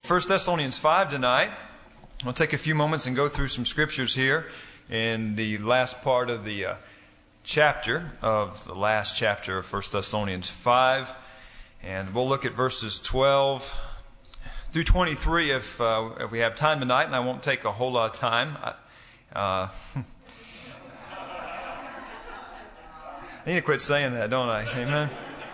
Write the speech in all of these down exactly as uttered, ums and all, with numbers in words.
First Thessalonians five tonight. We'll take a few moments and go through some scriptures here in the last part of the uh, chapter, of the last chapter of First Thessalonians five. And we'll look at verses twelve through twenty-three if, uh, if we have time tonight, and I won't take a whole lot of time. Uh, I need to quit saying that, don't I? Amen.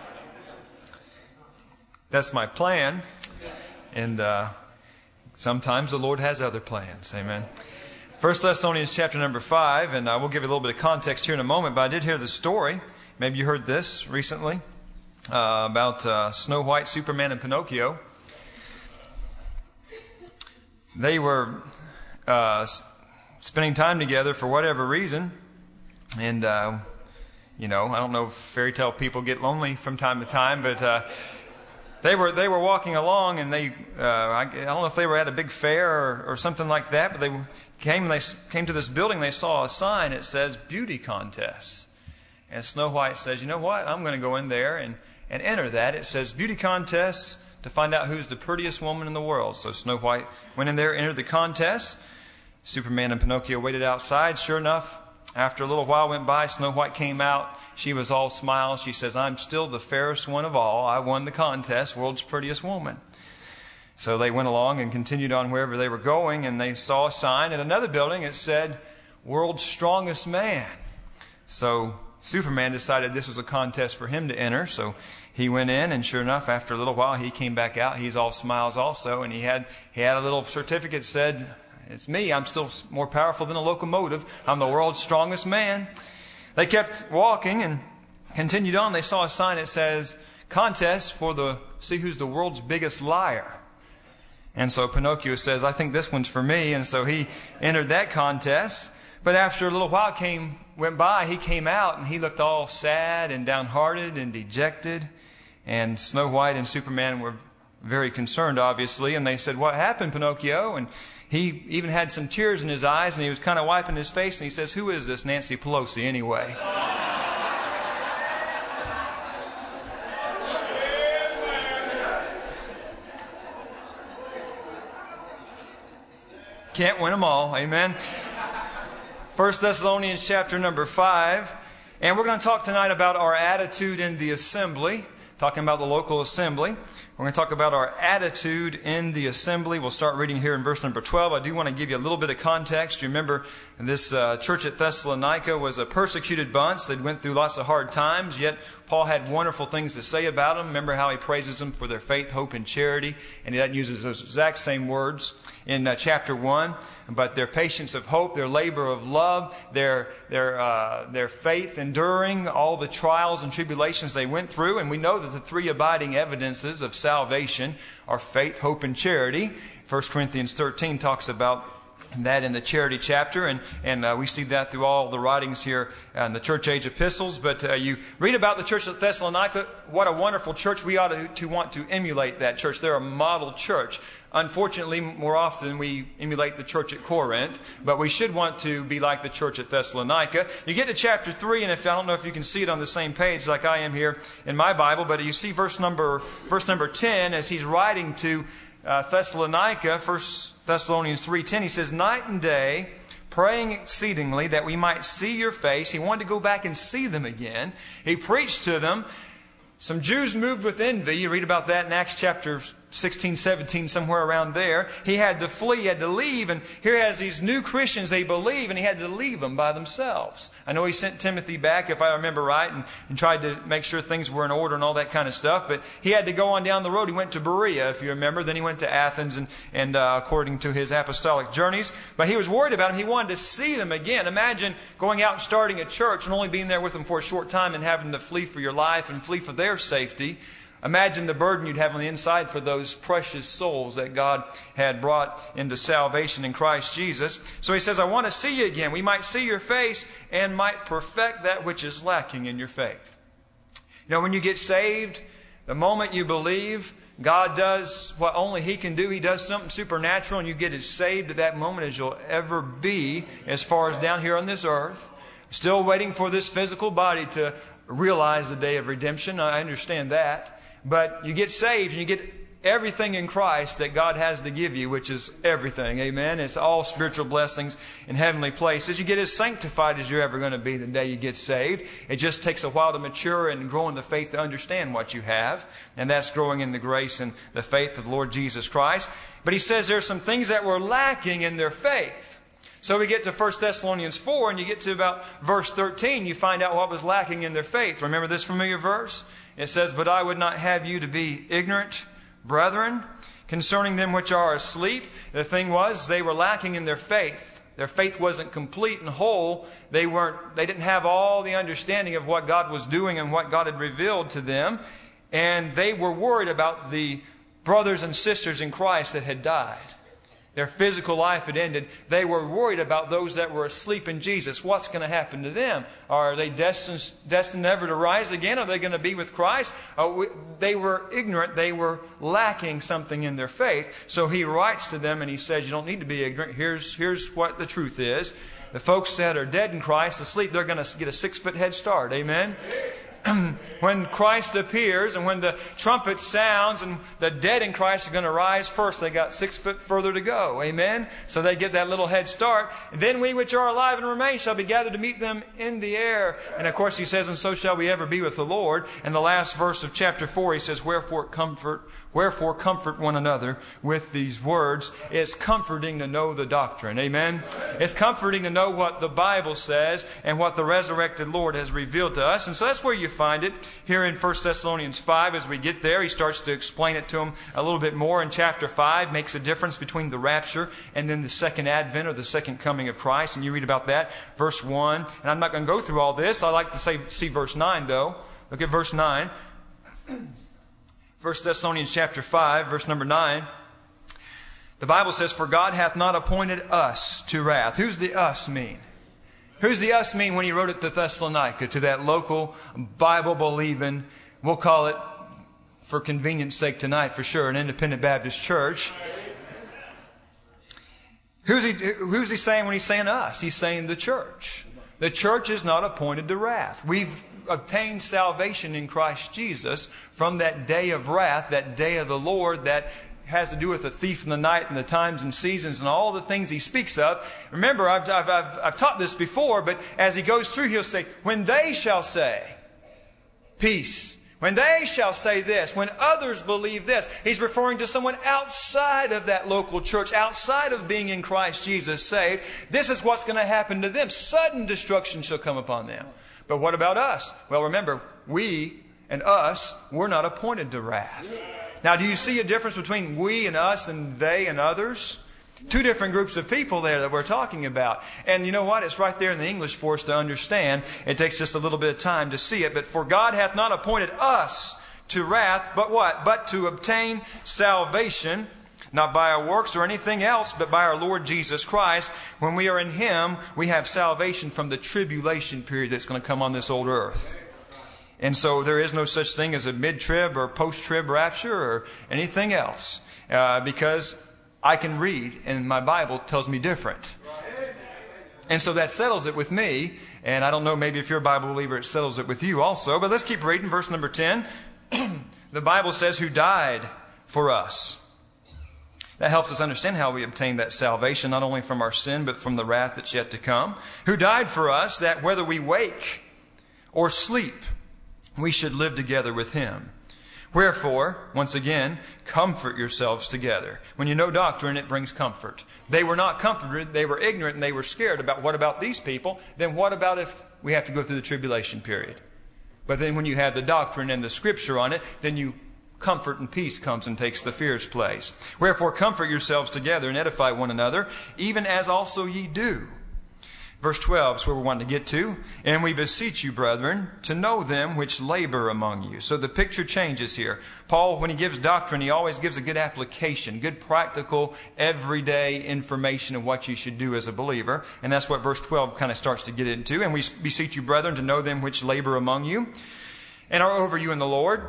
That's my plan. And uh, sometimes the Lord has other plans. Amen. First Thessalonians chapter number five, and I will give you a little bit of context here in a moment, but I did hear the story. Maybe you heard this recently uh, about uh, Snow White, Superman, and Pinocchio. They were uh, spending time together for whatever reason, and uh, you know, I don't know if fairy tale people get lonely from time to time, but uh, They were they were walking along, and they uh, I, I don't know if they were at a big fair or, or something like that, but they came and they came to this building. They saw a sign. It says beauty contest, and Snow White says, "You know what? I'm going to go in there and and enter that." It says beauty contest to find out who's the prettiest woman in the world. So Snow White went in there, entered the contest. Superman and Pinocchio waited outside. Sure enough, after a little while went by, Snow White came out. She was all smiles. She says, "I'm still the fairest one of all. I won the contest, world's prettiest woman." So they went along and continued on wherever they were going, and they saw a sign at another building. It said, "World's strongest man." So Superman decided this was a contest for him to enter. So he went in, and sure enough, after a little while, he came back out. He's all smiles also, and he had he had a little certificate that said, "It's me. I'm still more powerful than a locomotive. I'm the world's strongest man." They kept walking and continued on. They saw a sign that says, "Contest for the, see who's the world's biggest liar." And so Pinocchio says, "I think this one's for me." And so he entered that contest. But after a little while came, went by, he came out and he looked all sad and downhearted and dejected. And Snow White and Superman were very concerned, obviously. And they said, "What happened, Pinocchio?" And he even had some tears in his eyes, and he was kind of wiping his face, and he says, "Who is this Nancy Pelosi anyway?" Can't win them all, amen? First Thessalonians chapter number five, and we're going to talk tonight about our attitude in the assembly, talking about the local assembly. We're going to talk about our attitude in the assembly. We'll start reading here in verse number twelve. I do want to give you a little bit of context. You remember this uh, church at Thessalonica was a persecuted bunch. They went through lots of hard times, yet Paul had wonderful things to say about them. Remember how he praises them for their faith, hope, and charity. And he uses those exact same words in uh, chapter one. But their patience of hope, their labor of love, their their uh, their faith enduring all the trials and tribulations they went through. And we know that the three abiding evidences of salvation are faith, hope, and charity. First Corinthians thirteen talks about that in the charity chapter, and and uh, we see that through all the writings here in the church age epistles. But uh, you read about the church at Thessalonica. What a wonderful church. We ought to, to want to emulate that church. They're a model church. Unfortunately, more often we emulate the church at Corinth, but we should want to be like the church at Thessalonica. You get to chapter three, and if I don't know if you can see it on the same page like I am here in my Bible, but you see verse number verse number ten as he's writing to uh, Thessalonica, First Thessalonians three ten. He says, "Night and day, praying exceedingly that we might see your face." He wanted to go back and see them again. He preached to them. Some Jews moved with envy. You read about that in Acts chapter sixteen, seventeen, somewhere around there. He had to flee, he had to leave, and here he has these new Christians, they believe, and he had to leave them by themselves. I know he sent Timothy back, if I remember right, and, and tried to make sure things were in order and all that kind of stuff, but he had to go on down the road. He went to Berea, if you remember, then he went to Athens, and, and uh, according to his apostolic journeys, but he was worried about them. He wanted to see them again. Imagine going out and starting a church and only being there with them for a short time and having to flee for your life and flee for their safety. Imagine the burden you'd have on the inside for those precious souls that God had brought into salvation in Christ Jesus. So he says, "I want to see you again. We might see your face and might perfect that which is lacking in your faith." You know, when you get saved, the moment you believe, God does what only He can do. He does something supernatural, and you get as saved at that moment as you'll ever be as far as down here on this earth. Still waiting for this physical body to realize the day of redemption. I understand that. But you get saved and you get everything in Christ that God has to give you, which is everything. Amen. It's all spiritual blessings in heavenly places. You get as sanctified as you're ever going to be the day you get saved. It just takes a while to mature and grow in the faith to understand what you have. And that's growing in the grace and the faith of the Lord Jesus Christ. But he says there are some things that were lacking in their faith. So we get to First Thessalonians four, and you get to about verse thirteen. You find out what was lacking in their faith. Remember this familiar verse? It says, "But I would not have you to be ignorant, brethren, concerning them which are asleep." The thing was, they were lacking in their faith. Their faith wasn't complete and whole. They weren't, they didn't have all the understanding of what God was doing and what God had revealed to them. And they were worried about the brothers and sisters in Christ that had died. Their physical life had ended. They were worried about those that were asleep in Jesus. What's going to happen to them? Are they destined, destined never to rise again? Are they going to be with Christ? Uh, we, they were ignorant. They were lacking something in their faith. So he writes to them and he says, you don't need to be ignorant. Here's, here's what the truth is. The folks that are dead in Christ, asleep, they're going to get a six-foot head start. Amen? When Christ appears and when the trumpet sounds and the dead in Christ are going to rise first, they got six foot further to go. Amen? So they get that little head start. And then we which are alive and remain shall be gathered to meet them in the air. And of course he says, and so shall we ever be with the Lord. And the last verse of chapter four, he says, Wherefore comfort, wherefore comfort one another with these words. It's comforting to know the doctrine. Amen? It's comforting to know what the Bible says and what the resurrected Lord has revealed to us. And so that's where you find it here in First Thessalonians five. As we get there, he starts to explain it to them a little bit more in chapter five, makes a difference between the rapture and then the second advent or the second coming of Christ. And you read about that, verse one. And I'm not going to go through all this. I like to say, see verse nine, though. Look at verse nine. First Thessalonians chapter five, verse number nine. The Bible says, For God hath not appointed us to wrath. Who's the us mean? Who's the us mean when he wrote it to Thessalonica, to that local Bible-believing, we'll call it, for convenience sake tonight for sure, an independent Baptist church. Who's he, who's he saying when he's saying us? He's saying the church. The church is not appointed to wrath. We've obtained salvation in Christ Jesus from that day of wrath, that day of the Lord that has to do with the thief in the night and the times and seasons and all the things he speaks of. Remember, I've, I've, I've, I've taught this before, but as he goes through, he'll say, when they shall say peace, when they shall say this, when others believe this, he's referring to someone outside of that local church, outside of being in Christ Jesus saved. This is what's going to happen to them. Sudden destruction shall come upon them. But what about us? Well, remember, we and us, we're not appointed to wrath. Now, do you see a difference between we and us and they and others? Two different groups of people there that we're talking about. And you know what? It's right there in the English for us to understand. It takes just a little bit of time to see it. But for God hath not appointed us to wrath, but what? But to obtain salvation, not by our works or anything else, but by our Lord Jesus Christ. When we are in Him, we have salvation from the tribulation period that's going to come on this old earth. And so there is no such thing as a mid-trib or post-trib rapture or anything else. Uh, because I can read and my Bible tells me different. And so that settles it with me. And I don't know, maybe if you're a Bible believer, it settles it with you also. But let's keep reading verse number ten. The Bible says, who died for us. That helps us understand how we obtain that salvation, not only from our sin, but from the wrath that's yet to come. Who died for us, that whether we wake or sleep, we should live together with Him. Wherefore, once again, comfort yourselves together. When you know doctrine, it brings comfort. They were not comforted, they were ignorant, and they were scared about what about these people? Then what about if we have to go through the tribulation period? But then when you have the doctrine and the Scripture on it, then you comfort and peace comes and takes the fear's place. Wherefore, comfort yourselves together and edify one another, even as also ye do. Verse twelve is where we want to get to. And we beseech you, brethren, to know them which labor among you. So the picture changes here. Paul, when he gives doctrine, he always gives a good application, good practical, everyday information of what you should do as a believer. And that's what verse twelve kind of starts to get into. And we beseech you, brethren, to know them which labor among you and are over you in the Lord,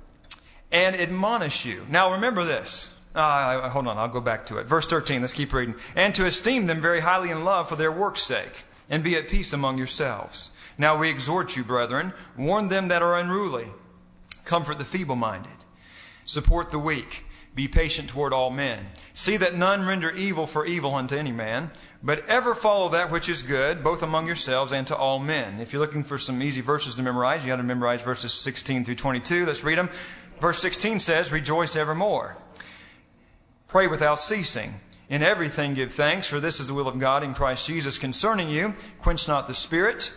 and admonish you. Now remember this. Uh, hold on, I'll go back to it. Verse thirteen, let's keep reading. And to esteem them very highly in love for their work's sake, and be at peace among yourselves. Now we exhort you, brethren, warn them that are unruly, comfort the feeble-minded, support the weak, Be patient toward all men. See that none render evil for evil unto any man, but ever follow that which is good, both among yourselves and to all men. If you're looking for some easy verses to memorize, you got to memorize verses sixteen through twenty-two. Let's read them. Verse sixteen says, Rejoice evermore. Pray without ceasing. In everything give thanks, for this is the will of God in Christ Jesus concerning you. Quench not the spirit.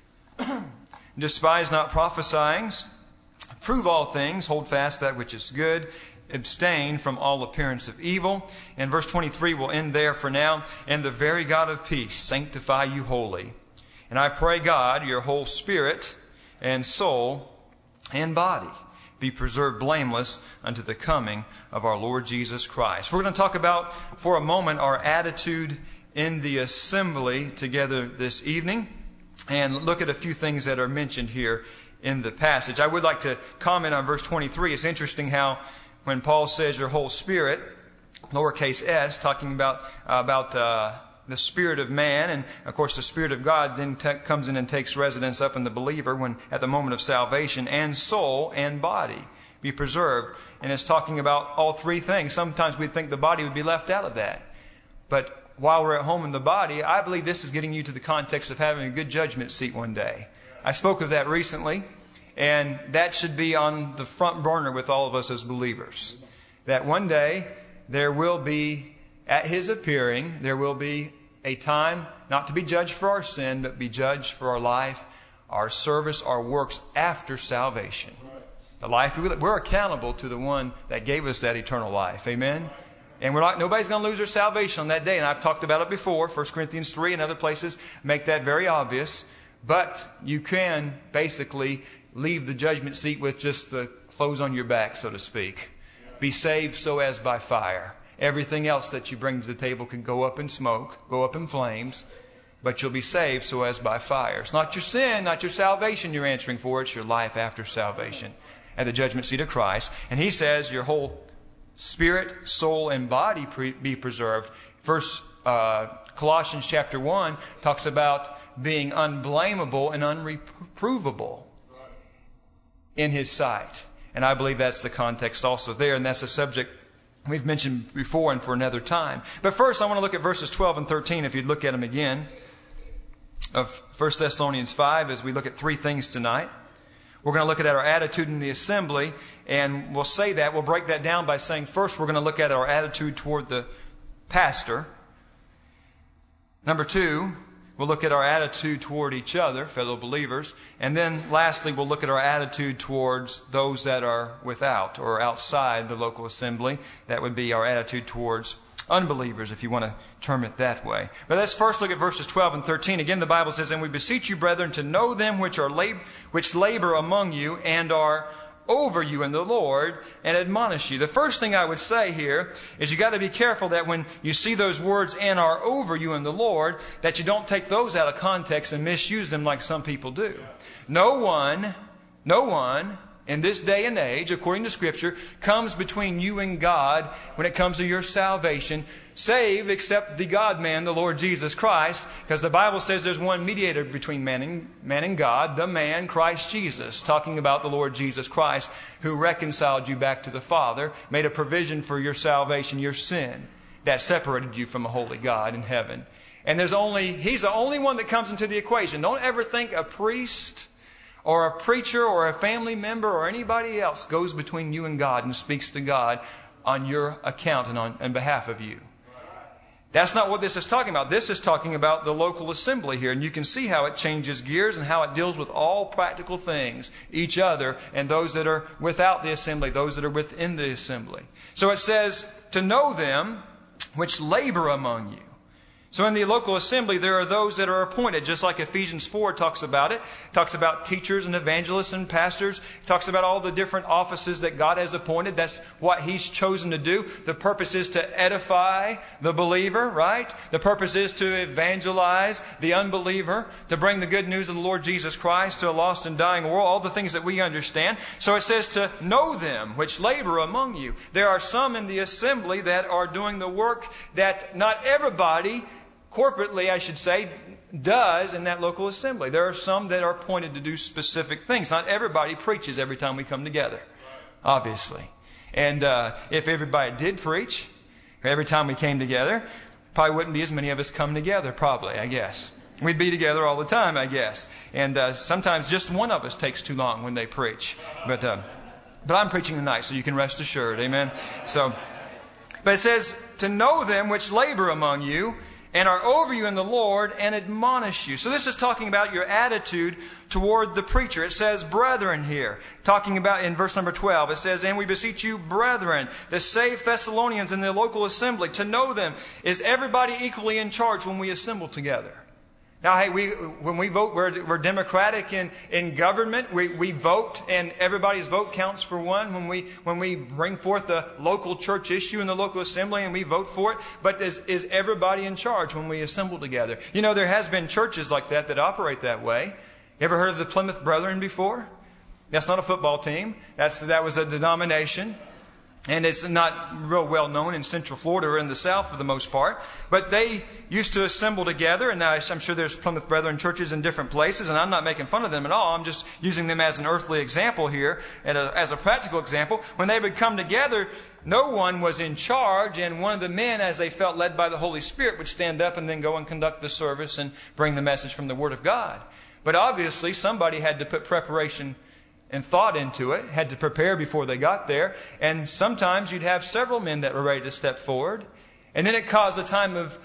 Despise not prophesying. Prove all things. Hold fast that which is good. Abstain from all appearance of evil. And verse twenty-three will end there for now. And the very God of peace sanctify you wholly. And I pray God, your whole spirit and soul and body be preserved blameless unto the coming of our Lord Jesus Christ. We're going to talk about, for a moment, our attitude in the assembly together this evening, and look at a few things that are mentioned here in the passage. I would like to comment on verse twenty-three. It's interesting how when Paul says your whole spirit, lowercase s, talking about, uh, about uh, the spirit of man, and of course the spirit of God then te- comes in and takes residence up in the believer when at the moment of salvation, and soul and body be preserved. And it's talking about all three things. Sometimes we think the body would be left out of that. But while we're at home in the body, I believe this is getting you to the context of having a good judgment seat one day. I spoke of that recently, and that should be on the front burner with all of us as believers. That one day there will be, at His appearing, there will be a time not to be judged for our sin, but be judged for our life, our service, our works after salvation. The life we live, we're accountable to the one that gave us that eternal life. Amen? And we're not, nobody's going to lose their salvation on that day. And I've talked about it before. First Corinthians three and other places make that very obvious. But you can basically leave the judgment seat with just the clothes on your back, so to speak. Be saved so as by fire. Everything else that you bring to the table can go up in smoke, go up in flames, but you'll be saved so as by fire. It's not your sin, not your salvation you're answering for. It's your life after salvation at the judgment seat of Christ. And He says your whole spirit, soul, and body pre- be preserved. Verse uh, Colossians chapter one talks about being unblameable and unreprovable in His sight. And I believe that's the context also there, and that's a subject we've mentioned before and for another time. But first, I want to look at verses twelve and thirteen, if you'd look at them again, of First Thessalonians five, as we look at three things tonight. We're going to look at our attitude in the assembly, and we'll say that, we'll break that down by saying first we're going to look at our attitude toward the pastor. Number two, we'll look at our attitude toward each other, fellow believers. And then lastly, we'll look at our attitude towards those that are without or outside the local assembly. That would be our attitude towards unbelievers, if you want to term it that way. But let's first look at verses twelve and thirteen. Again, the Bible says, And we beseech you, brethren, to know them which are lab- which labor among you and are over you in the Lord, and admonish you. The first thing I would say here is you got to be careful that when you see those words, and are over you in the Lord, that you don't take those out of context and misuse them like some people do. No one, no one in this day and age, according to Scripture, comes between you and God when it comes to your salvation, save except the God-man, the Lord Jesus Christ, because the Bible says there's one mediator between man and, man and God, the man, Christ Jesus, talking about the Lord Jesus Christ, who reconciled you back to the Father, made a provision for your salvation, your sin, that separated you from a holy God in heaven. And there's only, He's the only one that comes into the equation. Don't ever think a priest or a preacher or a family member or anybody else goes between you and God and speaks to God on your account and on, on behalf of you. That's not what this is talking about. This is talking about the local assembly here. And you can see how it changes gears and how it deals with all practical things, each other, and those that are without the assembly, those that are within the assembly. So it says, to know them which labor among you. So in the local assembly, there are those that are appointed, just like Ephesians four talks about it. It talks about teachers and evangelists and pastors. It talks about all the different offices that God has appointed. That's what He's chosen to do. The purpose is to edify the believer, right? The purpose is to evangelize the unbeliever, to bring the good news of the Lord Jesus Christ to a lost and dying world, all the things that we understand. So it says to know them which labor among you. There are some in the assembly that are doing the work that not everybody corporately, I should say, does in that local assembly. There are some that are appointed to do specific things. Not everybody preaches every time we come together, obviously. And uh, if everybody did preach, every time we came together, probably wouldn't be as many of us come together, probably, I guess. We'd be together all the time, I guess. And uh, sometimes just one of us takes too long when they preach. But uh, but I'm preaching tonight, so you can rest assured. Amen? So, but it says, to know them which labor among you and are over you in the Lord and admonish you. So this is talking about your attitude toward the preacher. It says brethren here. Talking about in verse number twelve, it says, and we beseech you, brethren, the saved Thessalonians in the local assembly, to know them. Is everybody equally in charge when we assemble together? Now, hey, we when we vote, we're, we're democratic in, in government. We, we vote, and everybody's vote counts for one when we when we bring forth a local church issue in the local assembly and we vote for it. But is, is everybody in charge when we assemble together? You know, there has been churches like that that operate that way. You ever heard of the Plymouth Brethren before? That's not a football team. That's that was a denomination. And it's not real well known in Central Florida or in the South for the most part. But they used to assemble together. And now I'm sure there's Plymouth Brethren churches in different places. And I'm not making fun of them at all. I'm just using them as an earthly example here. And a, as a practical example. When they would come together, no one was in charge. And one of the men, as they felt led by the Holy Spirit, would stand up and then go and conduct the service and bring the message from the Word of God. But obviously somebody had to put preparation and thought into it, had to prepare before they got there. And sometimes you'd have several men that were ready to step forward. And then it caused a time of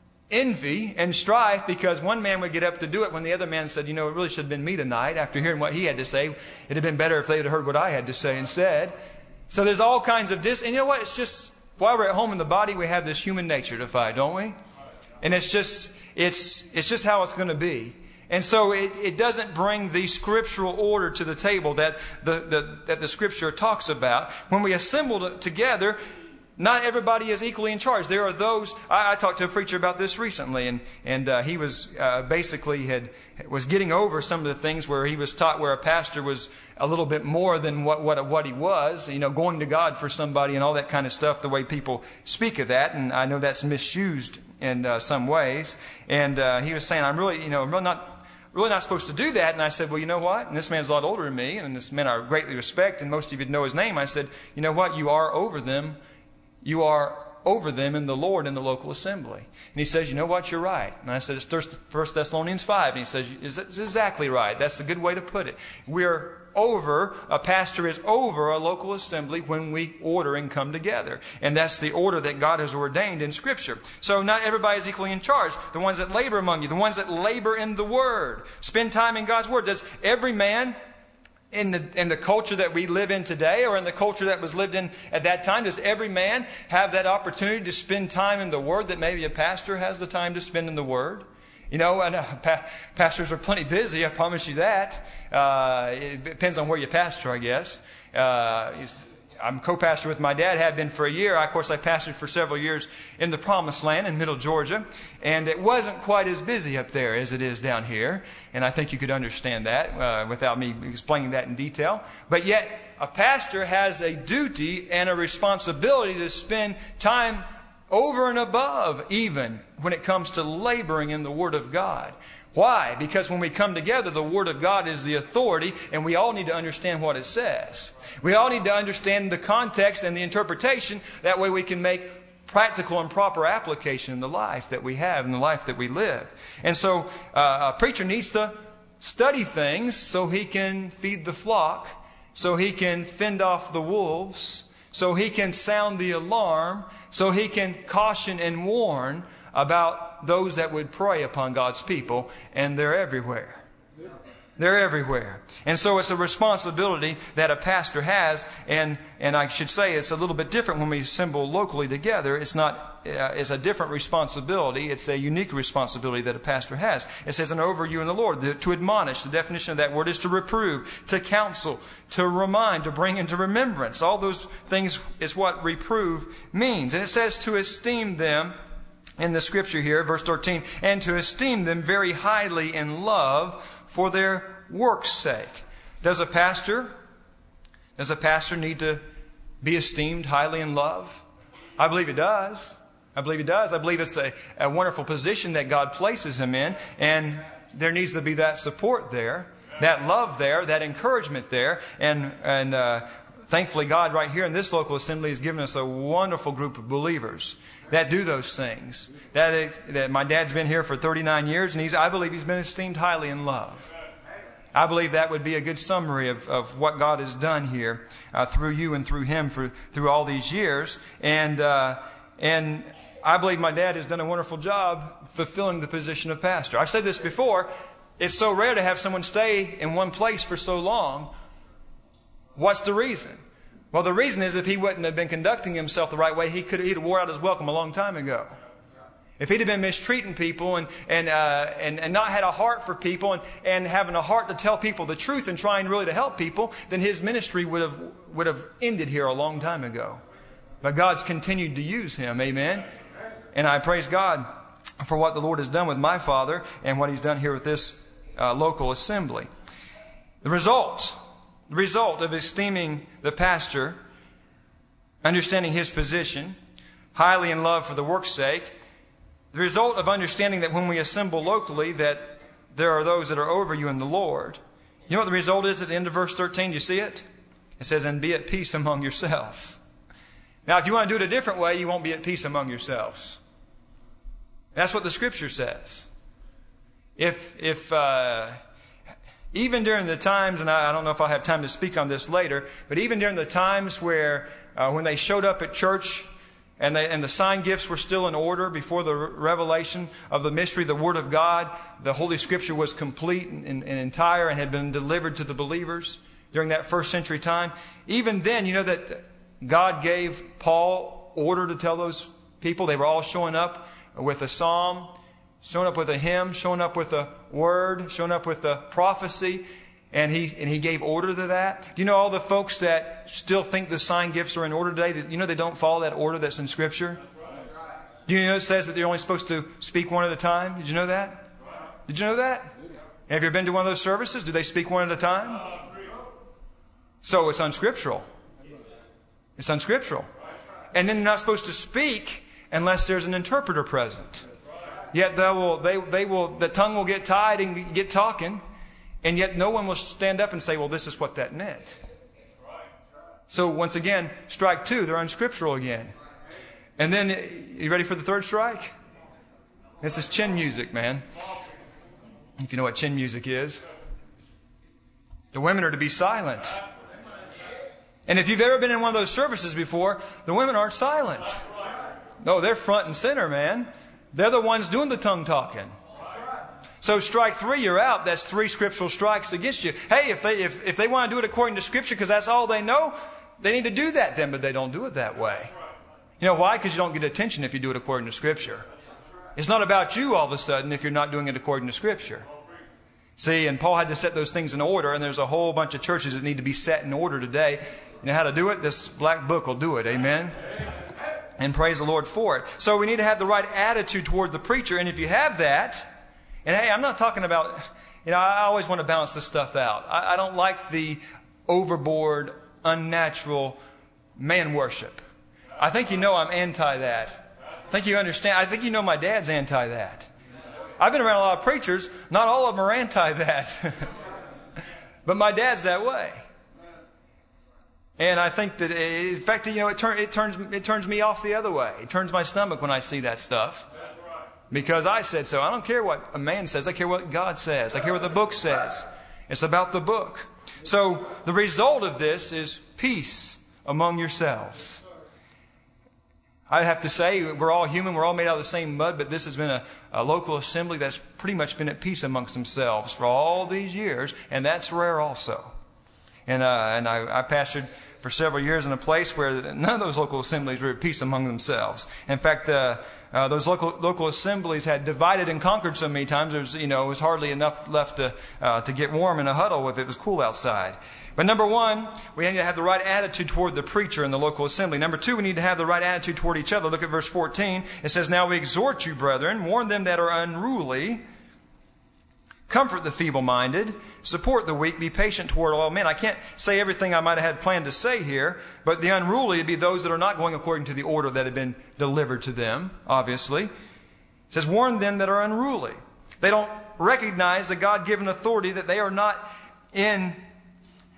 envy and strife because one man would get up to do it when the other man said, you know, it really should have been me tonight. After hearing what he had to say, it'd have been better if they had heard what I had to say instead. So there's all kinds of dis... And you know what? It's just, while we're at home in the body, we have this human nature to fight, don't we? And it's just, it's, it's just how it's going to be. And so it, it doesn't bring the scriptural order to the table that the, the, that the Scripture talks about. When we assemble together, not everybody is equally in charge. There are those... I, I talked to a preacher about this recently, and, and uh, he was uh, basically had was getting over some of the things where he was taught where a pastor was a little bit more than what, what, what he was, you know, going to God for somebody and all that kind of stuff, the way people speak of that. And I know that's misused in uh, some ways. And uh, he was saying, I'm really, you know, I'm really not... really not supposed to do that. And I said, well, you know what? And this man's a lot older than me, and this man I greatly respect, and most of you know his name. I said, you know what? You are over them. You are over them in the Lord in the local assembly. And he says, you know what? You're right. And I said, it's First Thessalonians five. And he says, it's exactly right. That's a good way to put it. We're over, a pastor is over a local assembly when we order and come together. And that's the order that God has ordained in Scripture. So not everybody is equally in charge. The ones that labor among you, the ones that labor in the Word, spend time in God's Word. Does every man in the, in the culture that we live in today or in the culture that was lived in at that time, does every man have that opportunity to spend time in the Word that maybe a pastor has the time to spend in the Word? You know, and, uh, pa- pastors are plenty busy, I promise you that. Uh, it depends on where you pastor, I guess. Uh, I'm co-pastor with my dad, have been for a year. I, of course, I pastored for several years in the Promised Land in Middle Georgia. And it wasn't quite as busy up there as it is down here. And I think you could understand that uh, without me explaining that in detail. But yet, a pastor has a duty and a responsibility to spend time over and above even when it comes to laboring in the Word of God. Why? Because when we come together, the Word of God is the authority, and we all need to understand what it says. We all need to understand the context and the interpretation. That way we can make practical and proper application in the life that we have, in the life that we live. And so uh, a preacher needs to study things so he can feed the flock, so he can fend off the wolves, so he can sound the alarm, so he can caution and warn about those that would prey upon God's people, and they're everywhere. They're everywhere. And so it's a responsibility that a pastor has, and, and I should say it's a little bit different when we assemble locally together. It's not, uh, it's a different responsibility. It's a unique responsibility that a pastor has. It says, and over you in the Lord, the, to admonish. The definition of that word is to reprove, to counsel, to remind, to bring into remembrance. All those things is what reprove means. And it says to esteem them in the Scripture here, verse thirteen, and to esteem them very highly in love for their work's sake. Does a pastor, does a pastor need to be esteemed highly in love? I believe he does. I believe he does. I believe it's a, a wonderful position that God places him in, and there needs to be that support there, that love there, that encouragement there, and and uh, thankfully, God right here in this local assembly has given us a wonderful group of believers that do those things. That, that my dad's been here for thirty-nine years, and he's, I believe he's been esteemed highly in love. I believe that would be a good summary of, of what God has done here uh, through you and through him for, through all these years. And uh, and I believe my dad has done a wonderful job fulfilling the position of pastor. I've said this before. It's so rare to have someone stay in one place for so long. What's the reason? Well, the reason is if he wouldn't have been conducting himself the right way, he could he'd have wore out his welcome a long time ago. If he'd have been mistreating people and and uh, and, and not had a heart for people and, and having a heart to tell people the truth and trying really to help people, then his ministry would have would have ended here a long time ago. But God's continued to use him, amen. And I praise God for what the Lord has done with my father and what he's done here with this uh, local assembly. The result, the result of esteeming the pastor, understanding his position, highly in love for the work's sake. The result of understanding that when we assemble locally that there are those that are over you in the Lord. You know what the result is at the end of verse thirteen? Do you see it? It says, and be at peace among yourselves. Now, if you want to do it a different way, you won't be at peace among yourselves. That's what the Scripture says. If, if, uh, even during the times, and I, I don't know if I'll have time to speak on this later, but even during the times where, uh, when they showed up at church, And, they, and the sign gifts were still in order before the revelation of the mystery, the Word of God. The Holy Scripture was complete and, and, and entire and had been delivered to the believers during that first century time. Even then, you know that God gave Paul order to tell those people. They were all showing up with a psalm, showing up with a hymn, showing up with a word, showing up with a prophecy. And he and he gave order to that. Do you know all the folks that still think the sign gifts are in order today? That, you know they don't follow that order that's in Scripture? Do you know it says that they're only supposed to speak one at a time? Did you know that? Did you know that? Have you ever been to one of those services? Do they speak one at a time? So it's unscriptural. It's unscriptural. And then they're not supposed to speak unless there's an interpreter present. Yet they will, they, they will, the tongue will get tied and get talking. And yet no one will stand up and say, well, this is what that meant. So once again, strike two, they're unscriptural again. And then, you ready for the third strike? This is chin music, man. If you know what chin music is. The women are to be silent. And if you've ever been in one of those services before, the women aren't silent. No, they're front and center, man. They're the ones doing the tongue talking. So strike three, you're out. That's three scriptural strikes against you. Hey, if they if, if they want to do it according to Scripture because that's all they know, they need to do that then, but they don't do it that way. You know why? Because you don't get attention if you do it according to Scripture. It's not about you all of a sudden if you're not doing it according to Scripture. See, and Paul had to set those things in order, and there's a whole bunch of churches that need to be set in order today. You know how to do it? This black book will do it. Amen? And praise the Lord for it. So we need to have the right attitude toward the preacher, and if you have that... And hey, I'm not talking about, you know, I always want to balance this stuff out. I, I don't like the overboard, unnatural man worship. I think you know I'm anti that. I think you understand. I think you know my dad's anti that. I've been around a lot of preachers. Not all of them are anti that. But my dad's that way. And I think that, in fact, you know, it, turn, it turns it turns me off the other way. It turns my stomach when I see that stuff. Because I said so. I don't care what a man says. I care what God says. I care what the book says. It's about the book. So the result of this is peace among yourselves. I have to say, we're all human. We're all made out of the same mud. But this has been a, a local assembly that's pretty much been at peace amongst themselves for all these years. And that's rare also. And, uh, and I, I pastored for several years in a place where none of those local assemblies were at peace among themselves. In fact, uh, Uh, those local local assemblies had divided and conquered so many times. There was, you know, it was hardly enough left to uh, to get warm in a huddle if it was cool outside. But number one, we need to have the right attitude toward the preacher in the local assembly. Number two, we need to have the right attitude toward each other. Look at verse fourteen. It says, "Now we exhort you, brethren, warn them that are unruly, comfort the feeble-minded, support the weak, be patient toward all men." I can't say everything I might have had planned to say here, but the unruly would be those that are not going according to the order that had been delivered to them, obviously. It says, warn them that are unruly. They don't recognize the God-given authority, that they are not in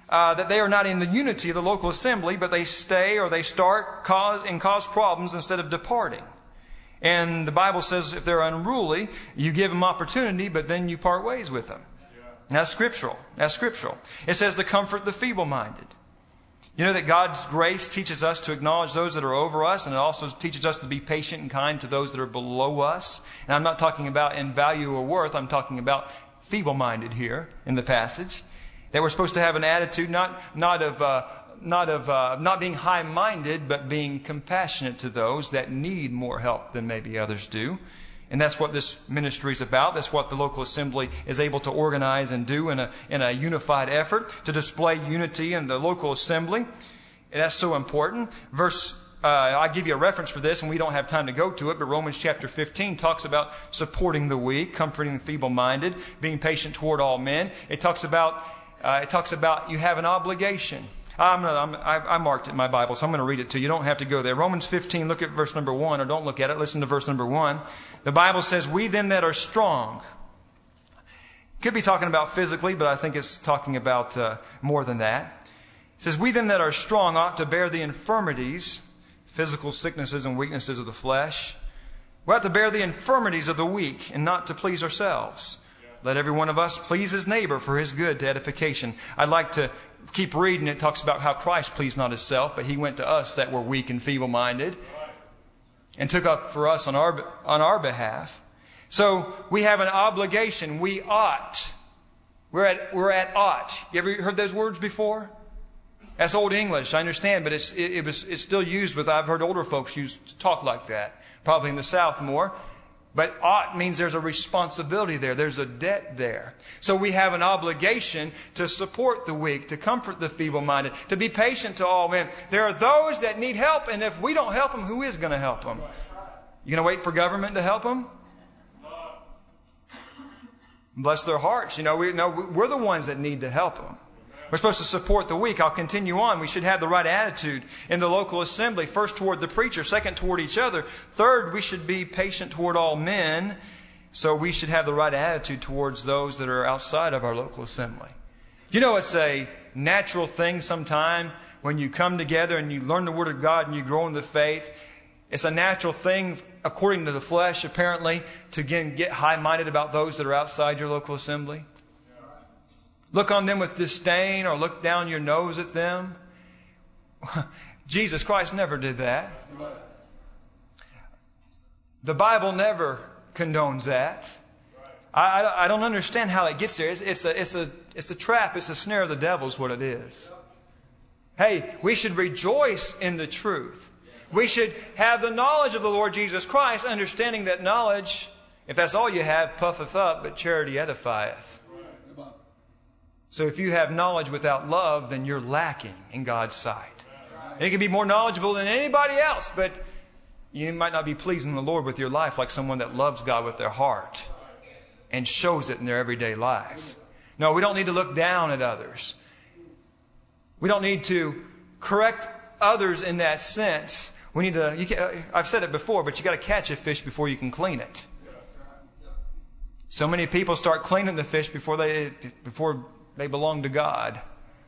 uh, that they are not in the unity of the local assembly, but they stay or they start cause and cause problems instead of departing. And the Bible says if they're unruly, you give them opportunity, but then you part ways with them. And that's scriptural. That's scriptural. It says to comfort the feeble-minded. You know that God's grace teaches us to acknowledge those that are over us, and it also teaches us to be patient and kind to those that are below us. And I'm not talking about in value or worth. I'm talking about feeble-minded here in the passage. That we're supposed to have an attitude not, not of, uh, not of, uh, not being high-minded, but being compassionate to those that need more help than maybe others do. And that's what this ministry is about. That's what the local assembly is able to organize and do in a, in a unified effort to display unity in the local assembly. And that's so important. Verse, uh, I give you a reference for this, and we don't have time to go to it, but Romans chapter fifteen talks about supporting the weak, comforting the feeble-minded, being patient toward all men. It talks about, uh, it talks about you have an obligation. I'm gonna, I'm, I, I marked it in my Bible, so I'm going to read it to you. You don't have to go there. Romans fifteen, look at verse number one, or don't look at it. Listen to verse number one. The Bible says, we then that are strong. Could be talking about physically, but I think it's talking about uh, more than that. It says, we then that are strong ought to bear the infirmities, physical sicknesses and weaknesses of the flesh. We ought to bear the infirmities of the weak and not to please ourselves. Let every one of us please his neighbor for his good to edification. I'd like to keep reading. It talks about how Christ pleased not himself, but he went to us that were weak and feeble-minded and took up for us on our, on our behalf. So we have an obligation. We ought. We're at, we're at ought. You ever heard those words before? That's Old English, I understand, but it's, it, it was, it's still used with, I've heard older folks use to talk like that. Probably in the South more. But ought means there's a responsibility there. There's a debt there. So we have an obligation to support the weak, to comfort the feeble-minded, to be patient to all men. There are those that need help, and if we don't help them, who is going to help them? You going to wait for government to help them? Bless their hearts. You know, we, no, we're the ones that need to help them. We're supposed to support the weak. I'll continue on. We should have the right attitude in the local assembly. First toward the preacher, second toward each other. Third, we should be patient toward all men. So we should have the right attitude towards those that are outside of our local assembly. You know, it's a natural thing sometime when you come together and you learn the Word of God and you grow in the faith. It's a natural thing, according to the flesh, apparently, to again get high-minded about those that are outside your local assembly. Look on them with disdain or look down your nose at them. Jesus Christ never did that. The Bible never condones that. I, I, I don't understand how it gets there. It's, it's, a, it's, a, it's a trap. It's a snare of the devil is what it is. Hey, we should rejoice in the truth. We should have the knowledge of the Lord Jesus Christ, understanding that knowledge, if that's all you have, puffeth up, but charity edifieth. So if you have knowledge without love, then you're lacking in God's sight. And you can be more knowledgeable than anybody else, but you might not be pleasing the Lord with your life like someone that loves God with their heart and shows it in their everyday life. No, we don't need to look down at others. We don't need to correct others in that sense. We need to, you can, I've said it before, but you got to catch a fish before you can clean it. So many people start cleaning the fish before they, before they belong to God.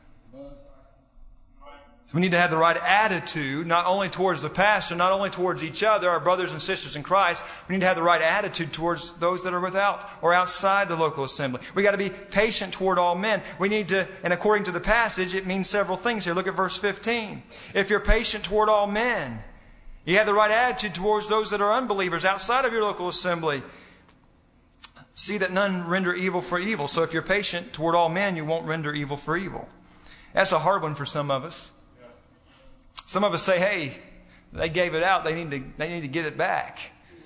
So we need to have the right attitude, not only towards the pastor, not only towards each other, our brothers and sisters in Christ. We need to have the right attitude towards those that are without or outside the local assembly. We got to be patient toward all men. We need to, and according to the passage, it means several things here. Look at verse fifteen. If you're patient toward all men, you have the right attitude towards those that are unbelievers outside of your local assembly. See that none render evil for evil. So if you're patient toward all men, you won't render evil for evil. That's a hard one for some of us. Some of us say, hey, they gave it out. They need to, they need to get it back.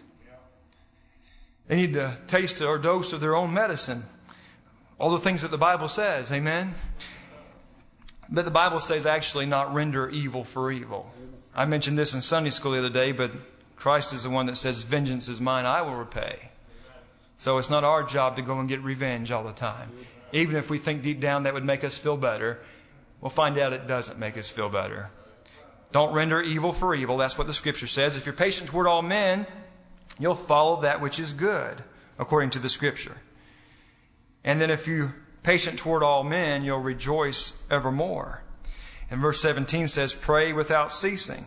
They need to taste or dose of their own medicine. All the things that the Bible says. Amen? But the Bible says actually not render evil for evil. I mentioned this in Sunday school the other day, but Christ is the one that says, vengeance is mine, I will repay. So it's not our job to go and get revenge all the time. Even if we think deep down that would make us feel better, we'll find out it doesn't make us feel better. Don't render evil for evil. That's what the Scripture says. If you're patient toward all men, you'll follow that which is good, according to the Scripture. And then if you patient toward all men, you'll rejoice evermore. And verse seventeen says, pray without ceasing.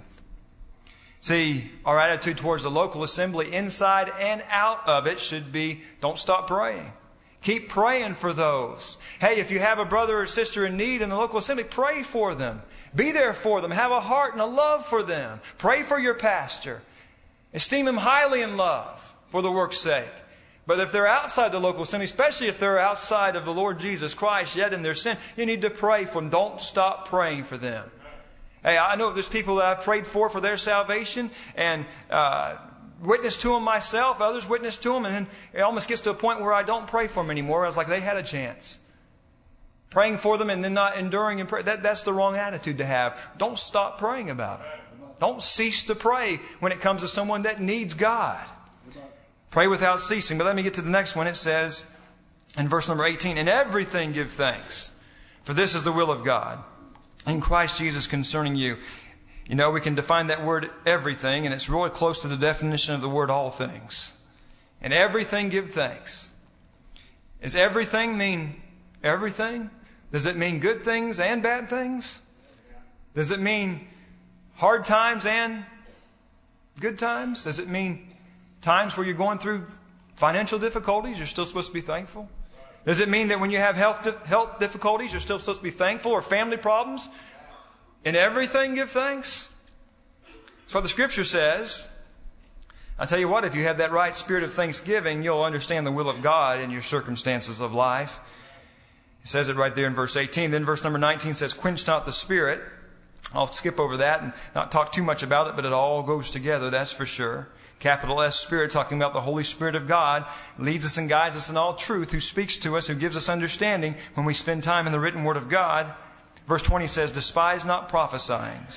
See, our attitude towards the local assembly, inside and out of it, should be, don't stop praying. Keep praying for those. Hey, if you have a brother or sister in need in the local assembly, pray for them. Be there for them. Have a heart and a love for them. Pray for your pastor. Esteem him highly in love for the work's sake. But if they're outside the local assembly, especially if they're outside of the Lord Jesus Christ, yet in their sin, you need to pray for them. Don't stop praying for them. Hey, I know there's people that I've prayed for for their salvation and uh, witnessed to them myself. Others witnessed to them. And then it almost gets to a point where I don't pray for them anymore. I was like, they had a chance. Praying for them and then not enduring in prayer. That, that's the wrong attitude to have. Don't stop praying about it. Don't cease to pray when it comes to someone that needs God. Pray without ceasing. But let me get to the next one. It says in verse number eighteen, in everything give thanks, for this is the will of God in Christ Jesus concerning you. You know, we can define that word everything, and it's really close to the definition of the word all things. In everything give thanks. Does everything mean everything? Does it mean good things and bad things? Does it mean hard times and good times? Does it mean times where you're going through financial difficulties, you're still supposed to be thankful? Does it mean that when you have health health difficulties, you're still supposed to be thankful, or family problems? In everything give thanks? That's what the Scripture says. I tell you what, if you have that right spirit of thanksgiving, you'll understand the will of God in your circumstances of life. It says it right there in verse eighteen. Then verse number nineteen says, quench not the spirit. I'll skip over that and not talk too much about it, but it all goes together, that's for sure. Capital S Spirit, talking about the Holy Spirit of God, leads us and guides us in all truth, who speaks to us, who gives us understanding when we spend time in the written Word of God. Verse twenty says, despise not prophesying.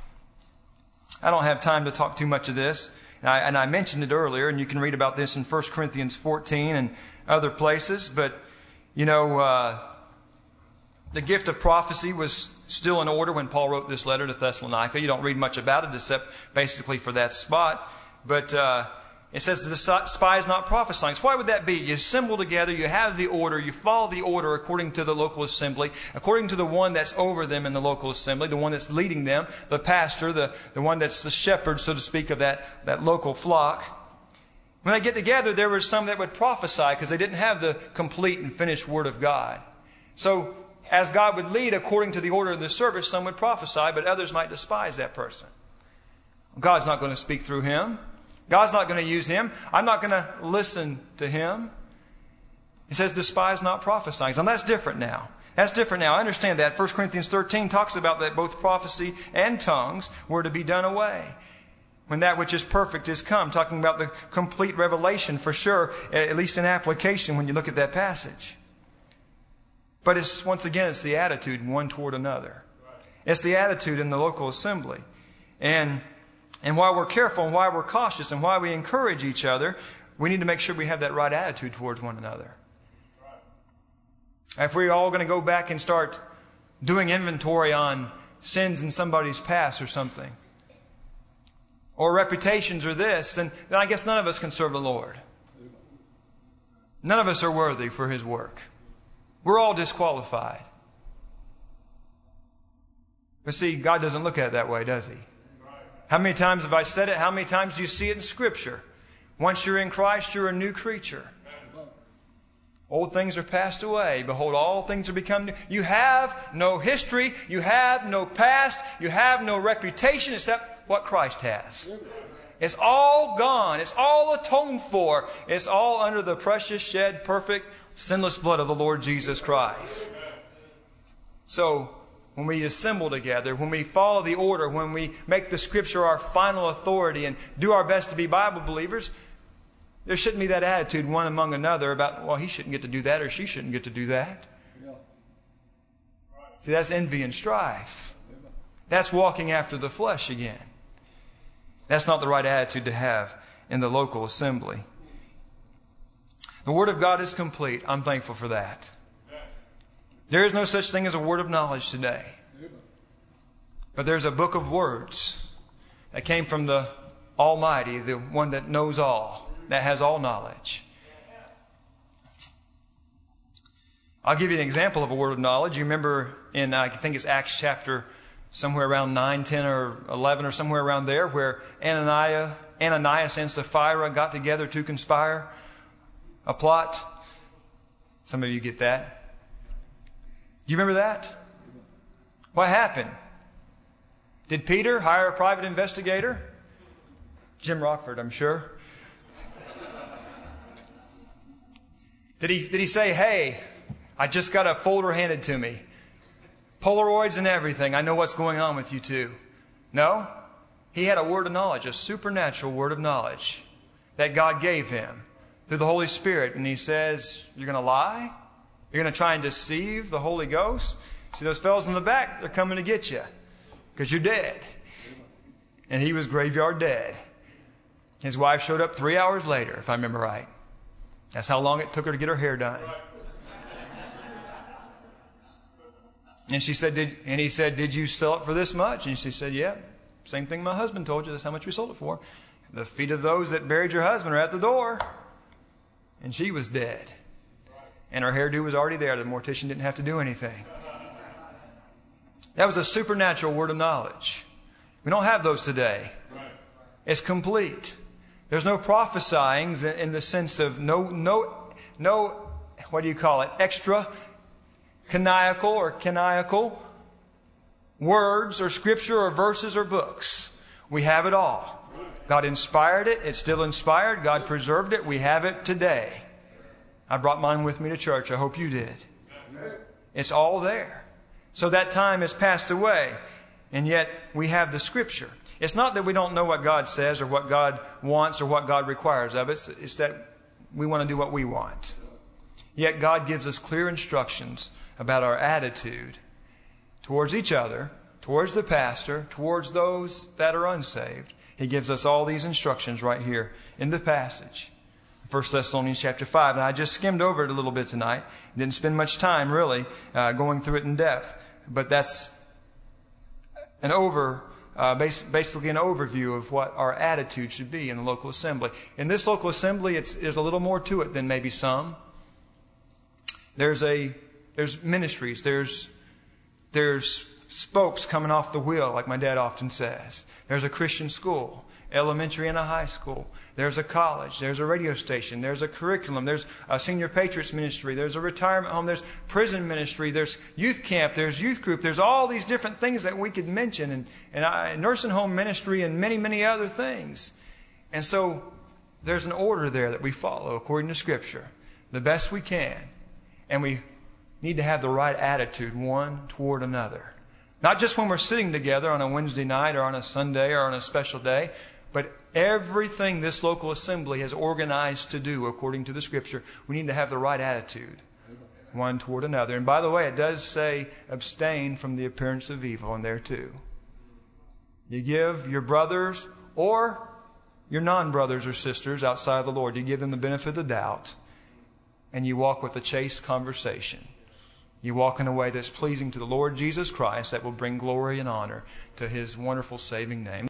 I don't have time to talk too much of this, and I, and I mentioned it earlier, and you can read about this in First Corinthians fourteen and other places, but, you know, uh, the gift of prophecy was still in order when Paul wrote this letter to Thessalonica. You don't read much about it except basically for that spot. But uh, it says to despise not prophesying. So why would that be? You assemble together, you have the order, you follow the order according to the local assembly, according to the one that's over them in the local assembly, the one that's leading them, the pastor, the, the one that's the shepherd, so to speak, of that, that local flock. When they get together, there were some that would prophesy because they didn't have the complete and finished Word of God. So as God would lead according to the order of the service, some would prophesy, but others might despise that person. God's not going to speak through him. God's not going to use him. I'm not going to listen to him. He says, despise not prophesying. And that's different now. That's different now. I understand that. First Corinthians thirteen talks about that both prophecy and tongues were to be done away when that which is perfect is come. Talking about the complete revelation for sure, at least in application when you look at that passage. But it's, once again, it's the attitude one toward another. It's the attitude in the local assembly. And And while we're careful and while we're cautious and while we encourage each other, we need to make sure we have that right attitude towards one another. If we're all going to go back and start doing inventory on sins in somebody's past or something, or reputations or this, then, then I guess none of us can serve the Lord. None of us are worthy for His work. We're all disqualified. But see, God doesn't look at it that way, does He? How many times have I said it? How many times do you see it in Scripture? Once you're in Christ, you're a new creature. Old things are passed away. Behold, all things are become new. You have no history. You have no past. You have no reputation except what Christ has. It's all gone. It's all atoned for. It's all under the precious, shed, perfect, sinless blood of the Lord Jesus Christ. So, when we assemble together, when we follow the order, when we make the Scripture our final authority and do our best to be Bible believers, there shouldn't be that attitude one among another about, well, he shouldn't get to do that or she shouldn't get to do that. Yeah. See, that's envy and strife. That's walking after the flesh again. That's not the right attitude to have in the local assembly. The Word of God is complete. I'm thankful for that. There is no such thing as a word of knowledge today. But there's a book of words that came from the Almighty, the one that knows all, that has all knowledge. I'll give you an example of a word of knowledge. You remember in, I think it's Acts chapter somewhere around nine, ten, or eleven, or somewhere around there, where Ananias, Ananias and Sapphira got together to conspire a plot. Some of you get that. Do you remember that? What happened? Did Peter hire a private investigator? Jim Rockford, I'm sure. Did he, did he say, hey, I just got a folder handed to me. Polaroids and everything. I know what's going on with you two. No. He had a word of knowledge, a supernatural word of knowledge that God gave him through the Holy Spirit. And he says, you're going to lie? You're going to try and deceive the Holy Ghost? See those fellows in the back? They're coming to get you because you're dead. And he was graveyard dead. His wife showed up three hours later, if I remember right. That's how long it took her to get her hair done. And she said, did, and he said, did you sell it for this much? And she said, yeah, same thing my husband told you. That's how much we sold it for. The feet of those that buried your husband are at the door. And she was dead. And her hairdo was already there. The mortician didn't have to do anything. That was a supernatural word of knowledge. We don't have those today. It's complete. There's no prophesying in the sense of no, no, no, what do you call it? Extra canonical or canonical words or scripture or verses or books. We have it all. God inspired it. It's still inspired. God preserved it. We have it today. I brought mine with me to church. I hope you did. It's all there. So that time has passed away, and yet we have the scripture. It's not that we don't know what God says or what God wants or what God requires of us. It's that we want to do what we want. Yet God gives us clear instructions about our attitude towards each other, towards the pastor, towards those that are unsaved. He gives us all these instructions right here in the passage. First Thessalonians chapter five. And I just skimmed over it a little bit tonight. Didn't spend much time really uh, going through it in depth. But that's an over, uh, bas- basically an overview of what our attitude should be in the local assembly. In this local assembly, it's, there's a little more to it than maybe some. There's a there's ministries. There's there's spokes coming off the wheel, like my dad often says. There's a Christian school, elementary and a high school. There's a college. There's a radio station. There's a curriculum. There's a senior patriots ministry. There's a retirement home. There's prison ministry. There's youth camp. There's youth group. There's all these different things that we could mention, and, and I, nursing home ministry and many, many other things. And so there's an order there that we follow according to Scripture, the best we can. And we need to have the right attitude one toward another. Not just when we're sitting together on a Wednesday night or on a Sunday or on a special day, but everything this local assembly has organized to do according to the Scripture, we need to have the right attitude one toward another. And by the way, it does say abstain from the appearance of evil in there too. You give your brothers or your non-brothers or sisters outside of the Lord, you give them the benefit of the doubt, and you walk with a chaste conversation. You walk in a way that's pleasing to the Lord Jesus Christ that will bring glory and honor to His wonderful saving name.